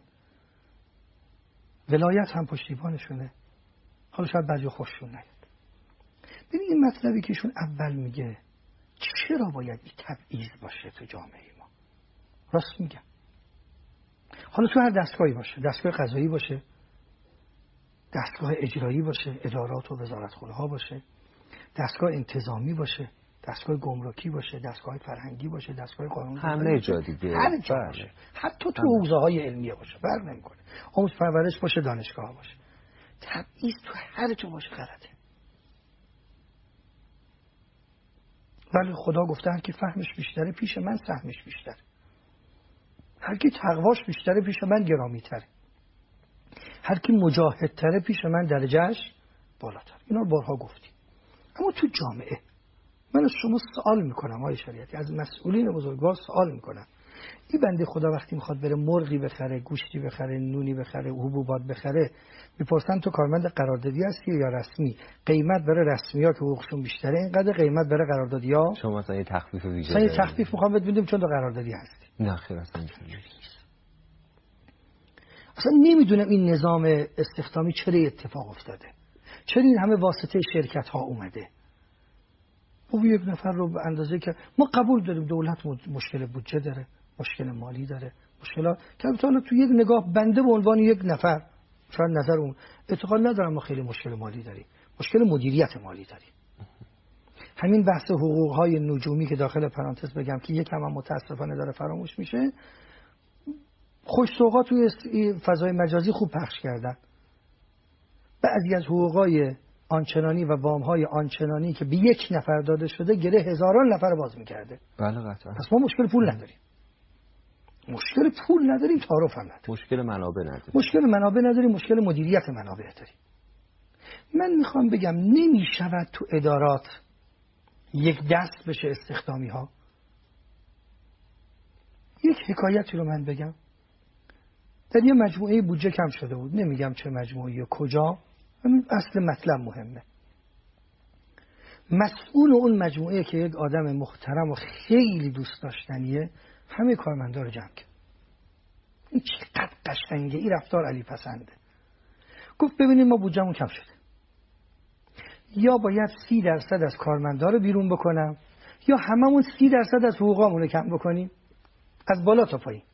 ولایت هم پشتیبانشونه. حالا شاید بعضی خوششون نیاد. ببین این مطلبی که ایشون اول میگه چرا باید این تبعیض باشه تو جامعه ما؟ راست میگم. حالا تو هر دستگاهی باشه، دستگاه قضایی باشه، دستگاه اجرایی باشه، ادارات و وزارتخونه ها باشه، دستگاه انتظامی باشه، دستگاه گمرکی باشه، دستگاه فرهنگی باشه، دستگاه قانون همه جا دیگه، هر جا باشه، حتی تو حوزه های علمیه باشه، فرق نمیکنه، آموز پرورش باشه، دانشگاه باشه، تبعیض تو هر جا باشه غلطه. بله خدا گفته هر کی فهمش بیشتره پیش من سهمش بیشتره، هر کی تقواش بیشتره پیش من گرامی تره، هر کی مجاهدتره پیش من درجهش بالاتر. اینا رو بارها گفتیم. اما تو جامعه من از شما سوال میکنم آقای شریعتی، از مسئولین بزرگوار سوال میکنم، این بنده خدا وقتی میخواد بره مرغی بخره، گوشتی بخره، نونی بخره، حبوبات بخره، میپرسن تو کارمند قراردادی هستی یا رسمی؟ قیمت برای رسمی‌ها که حقوقشون بیشتره اینقدر، قیمت برای قراردادی‌ها شما مثلا یه تخفیف ویژه مثلا یه تخفیف میخوام بهت بدیم چون تو قراردادی هستی. نه خیر اصلا اصلا نمیدونم این نظام استخدامی چرا اتفاق افتاده، چرا این همه واسطه شرکت ها اومده. خب یک نفر رو به اندازه که ما قبول داریم دولت مشکل بودجه داره، مشکل مالی داره، مشکلات که حالا تو یک نگاه بنده به عنوان یک نفر شاید نظر اون اعتقاد ندارم ما خیلی مشکل مالی داریم، مشکل مدیریت مالی داریم. همین بحث حقوق‌های نجومی که داخل پرانتز بگم که یکم هم متاسفانه داره فراموش میشه، خوش سوغا توی فضای مجازی خوب پخش کردن. بعضی از حقوق‌های آنچنانی و وام‌های آنچنانی که به یک نفر داده شده گره هزاران نفر باز می‌کرده. بله قطعا. پس ما مشکل پول نداریم. مشکل پول نداریم، تعارف هم نداریم. مشکل منابع نداریم. مشکل منابع نداریم، مشکل مدیریت منابع داریم. من میخوام بگم نمی‌شود تو ادارات یک دست بشه استخدامی‌ها. یک حکایتی رو من بگم. در یه مجموعه بودجه کم شده بود، نمیگم چه مجموعه‌ای و کجا، همین اصل مطلب مهمه. مسئول اون مجموعه که یک آدم محترم و خیلی دوست داشتنیه همه کارمندا رو جمع کرد. این چقدر قشنگه، این رفتار علی پسنده. گفت ببینید ما بودجه‌مون کم شده، یا باید سی درصد از کارمندا رو بیرون بکنم یا هممون سی درصد از حقوقامون رو کم بکنیم از بالا تا پایین.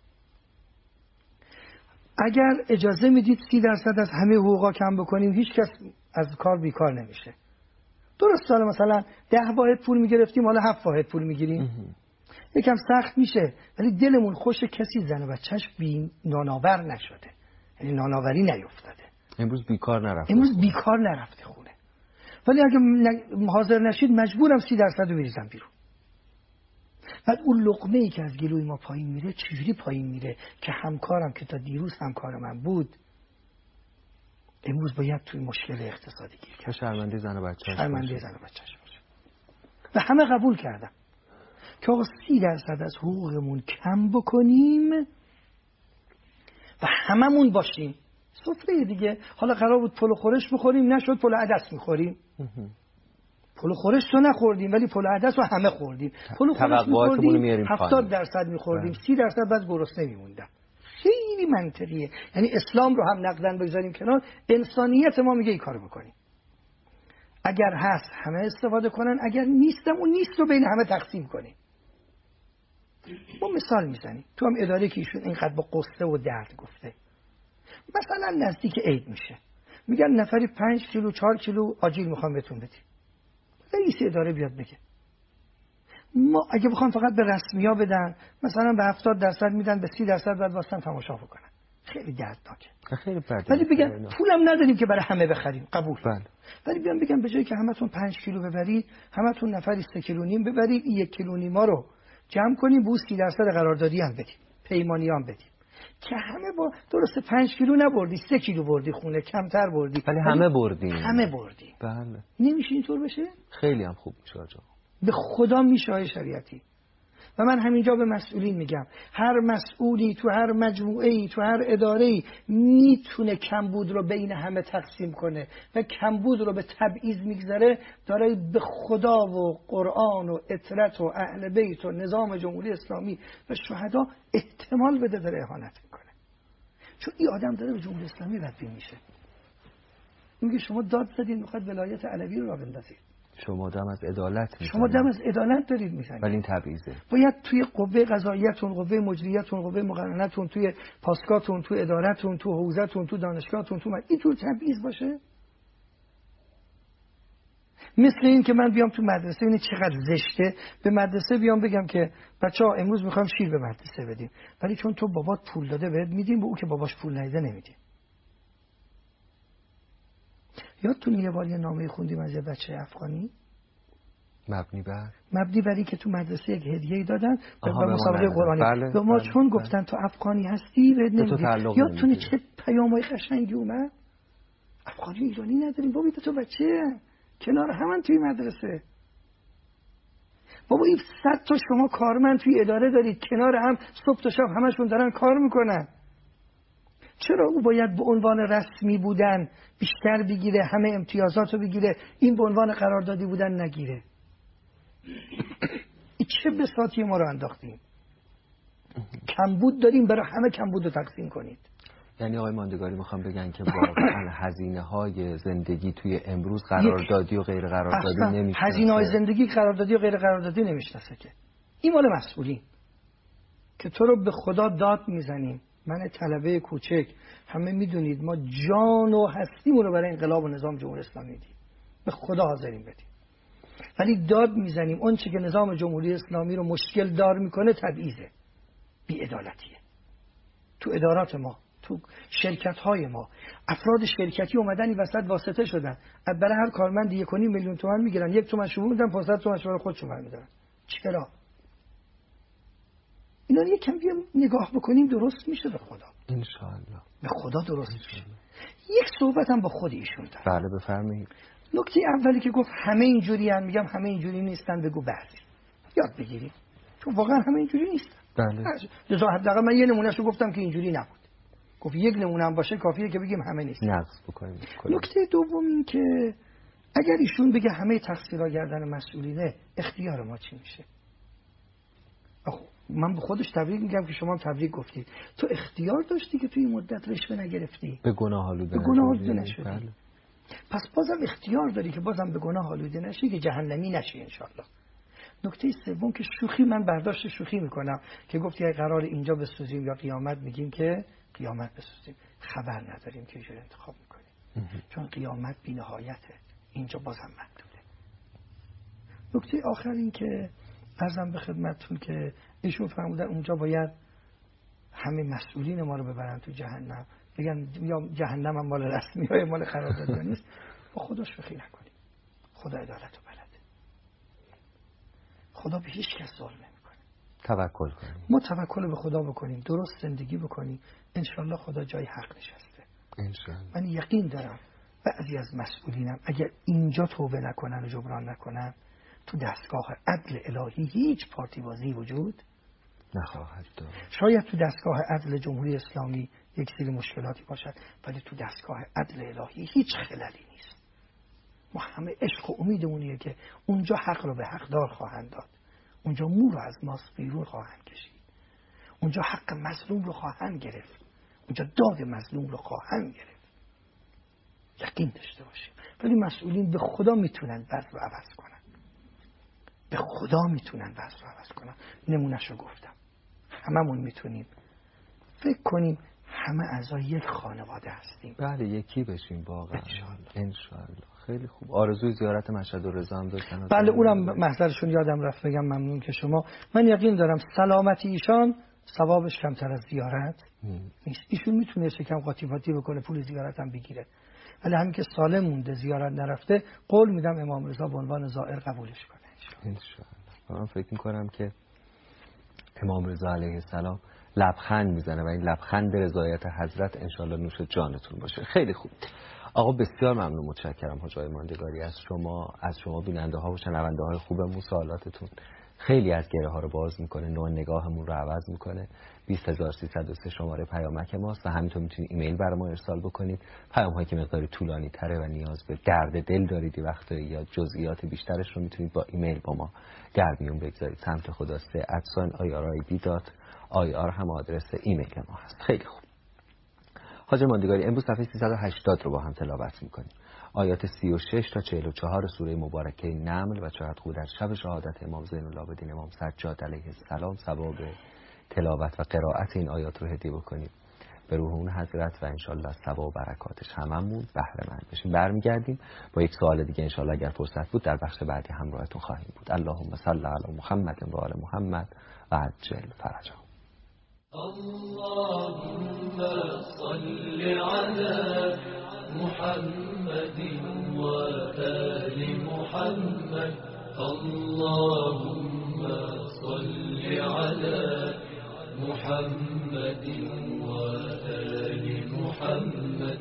اگر اجازه میدید سی درصد از همه حقوقا کم بکنیم هیچ کس از کار بیکار نمیشه. درست حالا مثلا ده واحد پول میگرفتیم حالا هفت واحد پول میگیریم، یکم سخت میشه ولی دلمون خوش کسی زن و بچهش بی نانآور نشده، یعنی نانآوری نیفتاده. امروز بیکار نرفته امروز بیکار نرفته خونه، ولی اگه حاضر نشید مجبورم سی درصد رو بریزم بیرون. بعد اون لقمه‌ای که از گلوی ما پایین میره چجوری پایین میره که همکارم که تا دیروز همکار من بود امروز باید توی مشکل اقتصادی گیر کرد، شرمنده زن و بچه‌اش شرمنده زن و بچه‌اش باشه. و همه قبول کردم که آقا سی درصد از حقوقمون کم بکنیم و هممون باشیم سفره دیگه. حالا قرار بود پلو خورش بخوریم، نشد پلو عدس میخوریم. پلو خورش تو نخوردیم ولی پلو عدس رو همه خوردیم. پلو خورش میخوردیم هفتاد درصد میخوردیم، سی درصد بعد گرسنه میموندم. خیلی منطقیه. یعنی اسلام رو هم نقدن بگذاریم کنار، انسانیت ما میگه این کارو بکنیم. اگر هست همه استفاده کنن، اگر نیستم اون نیست رو بین همه تقسیم کنیم. ما مثال میزنیم تو هم اداره که ایشون اینقدر با قصه و درد گفته، مثلا نزدیک عید میشه میگن نفری پنج کیلو چهار کیلو آجیل میخوام بهتون بدیم، رئیس اداره بیاد بگه ما اگه بخوام فقط به رسمیا بدن مثلا به هفتاد درصد میدن، به سی درصد بعد واسطن تماشا بکنن. خیلی دردناکه، خیلی بده. ولی بگن پولم نداریم که برای همه بخریم، قبول. بله. ولی بیان بگم به جایی که همتون پنج کیلو ببرید همتون نفری سه کیلو نیم ببرید، این یک کیلو نیما رو جمع کنیم بو سی درصد قراردادی هم بدیم، پیمانی هم بدیم که همه با درسته پنج کیلو نبردی سه کیلو بردی خونه، کمتر بردی ولی همه بردیم. همه بردیم. بله. نمیشه اینطور بشه؟ خیلی هم خوب میشه آقا. به خدا میشه های شریعتی. و من همینجا به مسئولین میگم هر مسئولی تو هر مجموعه‌ای تو هر اداره‌ای میتونه کمبود رو بین همه تقسیم کنه و کمبود رو به تبعیض میگذاره، داره به خدا و قرآن و اطرت و اهل بیت و نظام جمهوری اسلامی و شهدا احتمال بده داره اهانت میکنه. چون این آدم داره به جمهوری اسلامی بدبین میشه. میگه شما داد زدین میخواد ولایت علوی رو را بندازید، شما دم از عدالت میزنید، شما دم از عدالت دارید میزنید، ولی این تبعیضه. باید توی قوه قضاییتون، قوه مجریتون، قوه مقننتون، توی پاسگاتون، توی ادارتون، تو حوزهتون، تو دانشگاهتون، تو من اینطور تبعیض باشه. مثل این که من بیام تو مدرسه، این چقدر زشته، به مدرسه بیام بگم که بچه‌ها امروز میخوام شیر به مدرسه بدیم، ولی چون تو بابات پول داده بهت میدیم، به او که باباش پول نداده نمیدیم. یادتون یه بار یه نامه خوندیم از یه بچه افغانی مبنی بر مبنی بر که تو مدرسه یک هدیه‌ای دادن به مسابقه بله. قرآنی بله. به ما بله. چون بله. گفتن تو افغانی هستی بهت نمیدی. یادتونه چه پیامای قشنگی اومد؟ افغانی ایرانی نداریم بابا، تو بچه کنار همون توی مدرسه. بابا این صد تا شما کارمند توی اداره دارید کنار هم صبح تا شب همشون دارن کار میکنن. چرا او باید به عنوان رسمی بودن بیشتر بگیره، همه امتیازات رو بگیره، این به عنوان قراردادی بودن نگیره؟ این چه بساطی ما رو انداختیم. کمبود داریم، برای همه کمبود رو تقسیم کنید. یعنی آقای ماندگاری میخوام بگن که واقعا هزینه های زندگی توی امروز قراردادی و غیر قراردادی نمیشناسه. هزینه های زندگی قراردادی و غیر قراردادی نمیشناسه که. این مال مسئولین که تو رو به خدا داد میزنیم. من طلبه کوچک، همه میدونید ما جان و هستیمون رو برای انقلاب و نظام جمهوری اسلامی میدیم، به خدا حاضریم بدیم، ولی داد میزنیم اون چه که نظام جمهوری اسلامی رو مشکل دار میکنه تبعیضه، بی‌عدالتیه. تو ادارات ما، تو شرکت های ما، افراد شرکتی اومدن این وسط واسطه شدن، برای هر کارمند یک و نیم میلیون تومان میگیرن، یک تومن شروع میدن، پانصد تومن برای خودشون برمیدارن. چرا؟ اینا رو یکم بیا نگاه بکنیم درست میشه. به خدا ان شاء الله به خدا درست میشه. یک صحبت هم با خود ایشون دارم. بله بفرمایید. نکته اولی که گفت همه اینجوری ان، میگم همه اینجوری نیستن، بگو بعضی یاد بگیریم، چون واقعا همه اینجوری نیستن. بله. لذا حداقل من یه نمونهشو گفتم که اینجوری نبود. گفت یک نمونه هم باشه کافیه که بگیم همه نیست. نقص بکنیم. نکته دوم این که اگر ایشون بگه همه تقصیرها گردن مسئولینه، اختیار ما چی میشه؟ من به خودش تبریک میگم که شما هم تبریک گفتید. تو اختیار داشتی که توی مدت رشوه نگرفتی، به گناه آلوده به گناه آلوده نشدی. بله. پس بازم اختیار داری که بازم به گناه آلوده نشی، که جهنمی نشی انشالله. نکته سوم که شوخی، من برداشت شوخی میکنم که گفتی اگه قرار اینجا بسوزیم یا قیامت، میگیم که قیامت بسوزیم. خبر نداریم که اینجور انتخاب میکنیم، چون قیامت بی نهایته، اینجا بازم محدوده. نکته آخر این که عرضم به خدمتتون که ایشون فرمودن اونجا باید همه مسئولین ما رو ببرن تو جهنم، بگن یا جهنم هم مال رسمی های مال قراردادی نیست. با خدا شوخی نکنیم. خدا عدالت رو بلده. خدا به هیچ کس ظلم نمیکنه. توکل کنیم. ما توکل به خدا بکنیم، درست زندگی بکنیم، انشالله خدا جای حق نشسته. انشالله. من یقین دارم بعضی از مسئولینم اگر اینجا توبه نکنن و جبران نکنن، تو دستگاه عدل الهی هیچ پارتی بازی وجود نخواهد داشت. شاید تو دستگاه عدل جمهوری اسلامی یک سری مشکلاتی باشد، ولی تو دستگاه عدل الهی هیچ خللی نیست. ما همه عشق و امیدمونیه که اونجا حق رو به حقدار خواهند داد، اونجا مو رو از ماست بیرون خواهند کشید، اونجا حق مظلوم رو خواهند گرفت، اونجا داد مظلوم رو خواهند گرفت. یقین داشته باشیم. ولی مسئولین به خدا میتونن وضع رو عوض کنن، به خدا میتونن وضع رو عوض کنن. نمونهشو گفتم، هممون میتونیم فکر کنیم همه اعضای یک خانواده هستیم. بله یکی بشیم واقعا ان شاء الله. خیلی خوب. آرزوی زیارت مشهد و رضا هم داشتن. بله اونم محضرشون یادم رفت بگم، ممنون که شما. من یقین دارم سلامتی ایشان ثوابش کمتر از زیارت نیست. ایشون میتونه شکم قاطی پاتی بکنه، پول زیارت هم بگیره، ولی همین که سالم مونده زیارت نرفته، قول میدم امام رضا به عنوان زائر قبولش کنه ان شاء الله. من فکر میکنم که امام رضا علیه السلام لبخند میزنه و این لبخند رضایت حضرت انشالله نوش جانتون باشه. خیلی خوب آقا، بسیار ممنون، متشکرم حاج آقای ماندگاری از شما، از شما بیننده ها و شنونده های خوبمون. سوالاتتون خیلی از گره ها رو باز میکنه، نوع نگاهمون رو عوض میکنه. بیست هزار و سیصد و سه شماره پیامک ماست و همینطور میتونید ایمیل برای ما ارسال بکنید. پیام هایی که مقداری طولانی تره و نیاز به درد دل دارید وقتی یا جزئیات بیشترش رو میتونید با ایمیل با ما در میون بگذارید. سمت خدا سه ادسان آی آر آی دی دات آی آر هم آدرس ایمیل ما هست. خیلی خوب حاج ماندگاری، امروز صفحه سیصد و هشتاد رو با هم تلاوت میکنیم. آیات سی و شش تا چهل و چهار سوره مبارکه نمل و چقدر خود از شب شهادت امام زین العابدین امام سجاد علیه السلام ثواب تلاوت و قرائت این آیات رو هدیه بکنیم به روح اون حضرت و انشالله ثواب و برکاتش هممون بهره مند بشیم. برمیگردیم با یک سوال دیگه انشالله اگر فرصت بود در بخش بعدی همراهتون خواهیم بود. اللهم صل علی محمد و آل محمد و عجل فرجهم. اللهم صل على محمد وآل محمد اللهم صل على محمد وآل محمد.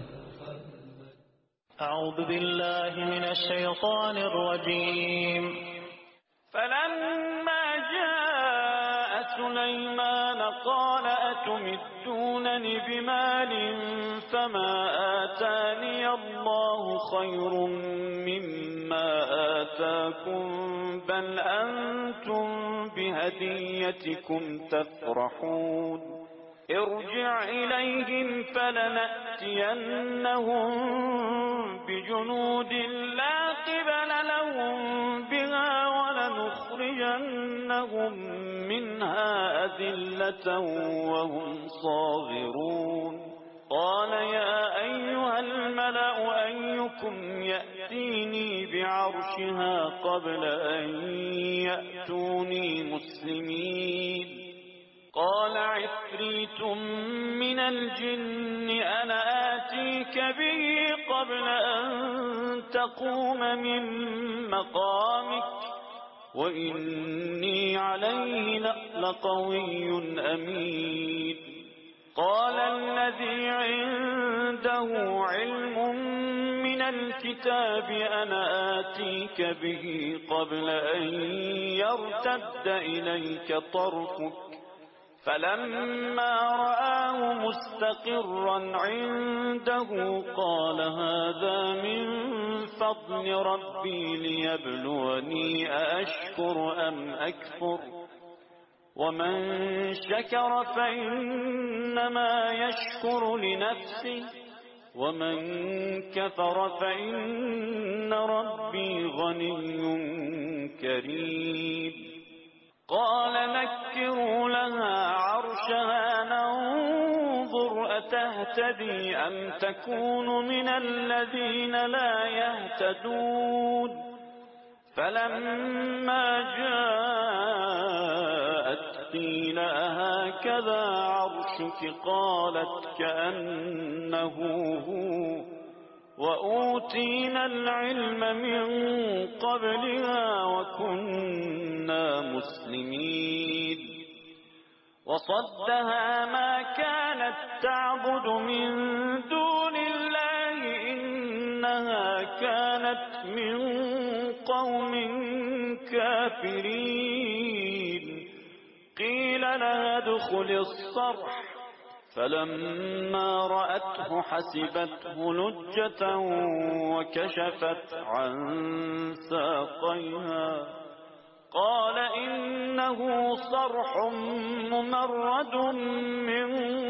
أعوذ بالله من الشيطان الرجيم. فلما جاء سليمان قال أتمدونني بمال فما آتاني الله خير مما آتاكم بل أنتم بهديتكم تفرحون. ارجع إليهم فلنأتينهم بجنود لا قبل لهم بها ولنخرجنهم منها أذلة وهم صاغرون. قال يا أيها الملأ أيكم يأتيني بعرشها قبل أن يأتوني مسلمين. قال عفريت من الجن أنا آتيك به قبل أن تقوم من مقامك وإني عليه لقوي أمين. قال الذي عنده علم من الكتاب أنا آتيك به قبل أن يرتد إليك طرفك فلما رآه مستقرا عنده قال هذا من فضل ربي ليبلوني أأشكر أم أكفر ومن شكر فإنما يشكر لنفسه ومن كفر فإن ربي غني كريم. قال نكروا لها عرشها ننظر أتهتدي أم تكون من الذين لا يهتدون. فلما جاءت قيل أهكذا عرشك قالت كأنه هو وأوتينا العلم من قبلها وكنا مسلمين. وصدها ما كانت تعبد من دون الله إنها كانت من قوم كافرين. قيل لها ادخل الصرح فلما رأته حسبته لجة وكشفت عن ساقيها قال إنه صرح ممرد من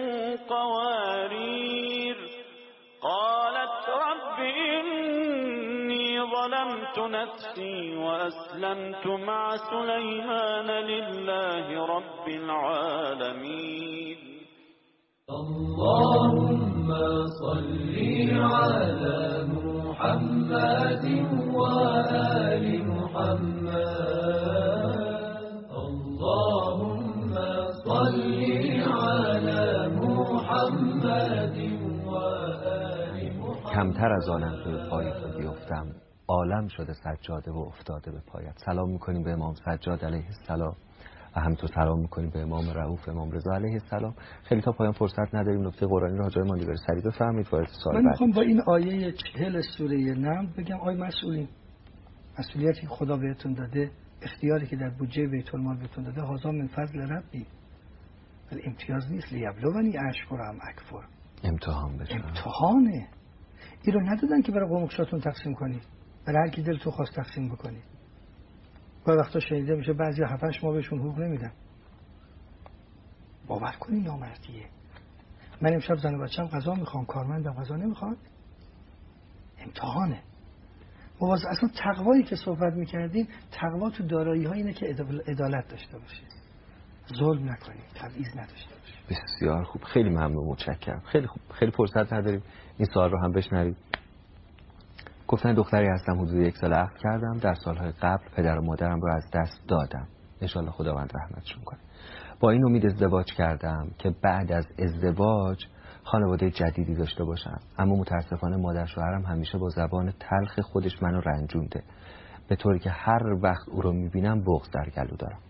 قوارير. قالت رب إني ظلمت نفسي وأسلمت مع سليمان لله رب العالمين. اللهم صل على محمد وآل محمد. اللهم صل على محمد وآل محمد. کمتر از آنم که به پای تو بیفتم عالم شده سجاده و افتاده به پایت. سلام میکنیم به امام سجاد علیه السلام و همینطور سلام میکنیم به امام رؤوف امام رضا علیه السلام. خیلی تا پایان فرصت نداریم، نکته قرآنی رو حاجی ماندگاری سریع بفرمایید. وارد سوال من میخوام با این آیه چهل سوره نمل بگم آی مسئولین، مسئولیتی که خدا بهتون داده، اختیاری که در بودجه بیت المال بهتون داده، هذا من فضل ربی، ولی امتیاز نیست. لیبلونی اشکرم اکفر، امتحان بشه، امتحانه. این رو ندادن که برای قومکشاتون تقسیم کنید، برای هر کی دلتون خواست تقسیم بکنید. گاهی وقتا شنیده میشه بعضی هفت هشت ماه بهشون حقوق نمیدن. باور کنین نامردیه. من امشب زن و بچه‌م غذا میخوام، کارمندم غذا نمیخواد، امتحانه. مواظب اصلا تقوایی که صحبت میکردیم، تقوا تو دارایی ها اینه که عدالت داشته باشید، ظلم نکنید، تبعیض نداشته باشید. بسیار خوب، خیلی ممنون، متشکرم. خیلی خوب، خیلی فرصت نداریم این سوال رو هم بشنوید. گفتن دختری هستم، حدود یک سال عقد کردم، در سالهای قبل پدر و مادرم رو از دست دادم، انشالله خداوند رحمتشون کنه. با این امید ازدواج کردم که بعد از ازدواج خانواده جدیدی داشته باشم، اما متاسفانه مادر شوهرم همیشه با زبان تلخ خودش منو رنجونده. به طوری که هر وقت او رو میبینم بغض در گلو دارم.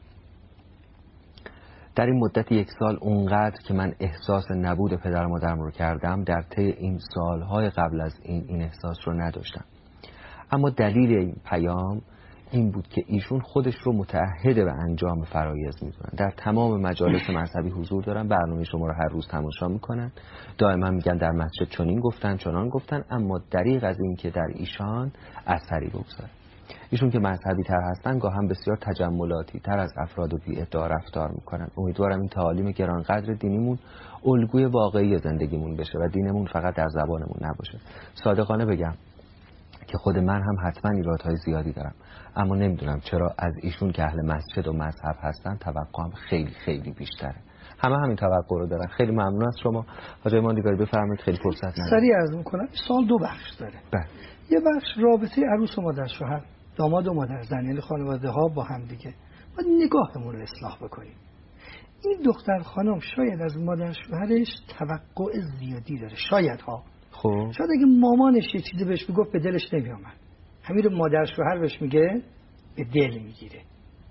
در این مدت یک سال اونقدر که من احساس نبود پدر و مادرم رو کردم، در طی این سالهای قبل از این این احساس رو نداشتم. اما دلیل این پیام این بود که ایشون خودش رو متعهد به انجام فرایض میدونن. در تمام مجالس مذهبی حضور دارن، برنامه شما رو هر روز تماشا میکنن، دائما میگن در مسجد چنین گفتن چنان گفتن، اما دریغ از این که در ایشان اثری بگذاره. ایشون که مذهبی تر هستن گاهم بسیار تجملاتی تر از افراد بی ادعا رفتار میکنن. امیدوارم این تعالیم گرانقدر دینیمون الگوی واقعی زندگیمون بشه و دینمون فقط در زبانمون نباشه. صادقانه بگم که خود من هم حتما ایرادهای زیادی دارم، اما نمیدونم چرا از ایشون که اهل مسجد و مذهب هستن توقعم خیلی خیلی بیشتره. همه همین توقع رو دارن. خیلی ممنون از شما حاج ماندگاری، بفرمایید. خیلی فرصت ندارم. سریع عرض میکنم. سوال دو بخش داره. بله. یه بخش رابطه عروس و مادر شوهر، داماد و مادر زن، یعنی خانواده ها با هم دیگه. ما نگاهمون رو اصلاح بکنیم. این دختر خانم شاید از مادر شوهرش توقع زیادی داره، شاید ها. خب شاید اگه مامانش یه چیزی بهش میگفت به دلش نمیامد، همین رو مادر شوهر بهش میگه به دل میگیره.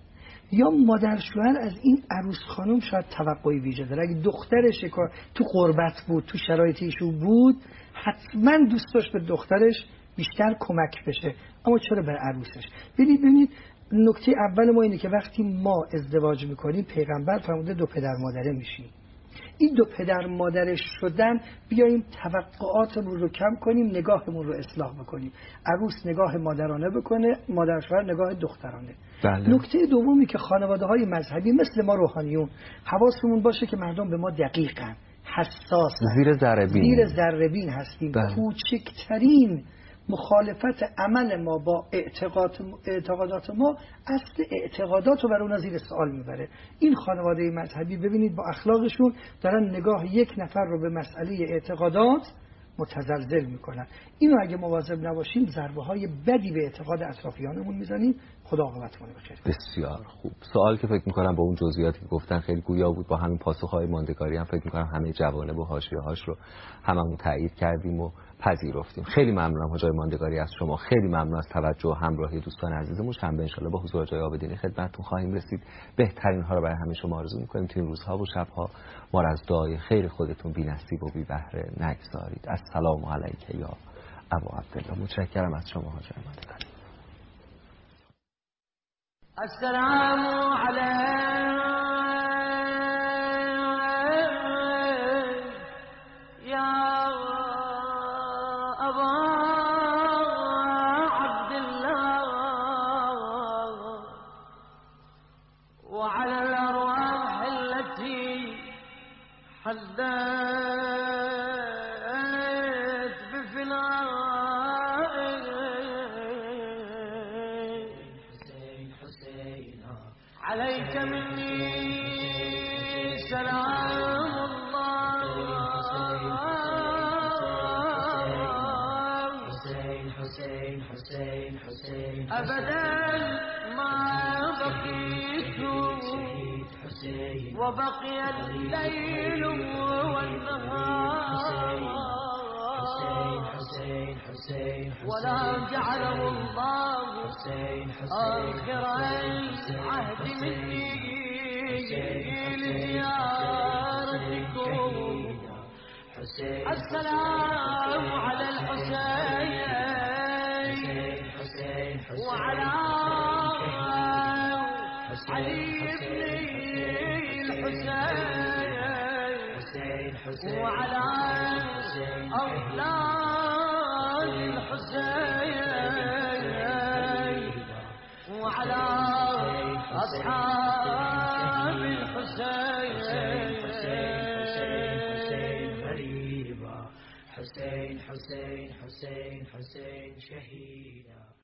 یا مادر شوهر از این عروس خانم شاید توقعی ویژه داره. اگه دخترش تو غربت بود، تو شرایطیشو بود، حتما دوست داشت به دخترش بیشتر کمک بشه، اما چرا به عروسش؟ ببینید ببینید نکته اول ما اینه که وقتی ما ازدواج میکنیم پیغمبر فرموده دو پدر مادره میشیم. این دو پدر مادرش شدن بیاییم توقعاتمون رو کم کنیم، نگاهمون رو اصلاح بکنیم. عروس نگاه مادرانه بکنه، مادر شوهر نگاه دخترانه. بله. نکته دومی که خانواده های مذهبی مثل ما روحانیون حواسمون باشه که مردم به ما دقیقاً، حساسن، زیر ذره بین زیر ذره بین هستیم. بله. کوچکترین مخالفت عمل ما با اعتقاد اعتقادات ما اصل اعتقادات رو بر اون زیر سوال میبره. این خانواده مذهبی ببینید با اخلاقشون دارن نگاه یک نفر رو به مسئله اعتقادات متزلزل میکنن. اینو اگه مواظب نباشیم ضربه های بدی به اعتقاد اطرافیانمون میزنیم. خدا عاقبتمون بخیر. بسیار خوب. سوال که فکر میکنم با اون جزئیاتی که گفتن خیلی گویا بود، با همین پاسخهای ماندگاری هم فکر میکنم همه جوانب و حاشیه‌هاش رو هممون تایید کردیم و پذیرفتیم. خیلی ممنونم حاج ماندگاری از شما. خیلی ممنون از توجه و همراهی دوستان عزیزمون. شنبه ان شاءالله با حضور حاج عابدینی خدمتتون خواهیم رسید. بهترین ها رو برای همه شما آرزو می‌کنیم تو این روزها و شب‌ها ما را از دعای خیر خودتون بی‌نصیب و بی بهره نگذارید. السلام علیک یا ابو عبدالله. متشکرم از شما حاج ماندگاری. السلام علیک یا ابا عبدالله وعلى الأرواح التي حدثت بفنائك عليك مني سلام الله أبدا ما بقيت وبقي الليل والنهار ولا جعله الله آخر العهد مني لزيارتكم. السلام على الحسين وعلى علي بن الحسين وعلى أولاد الحسين وعلى أصحاب الحسين. حسين حسين حسين حسين شهيدا.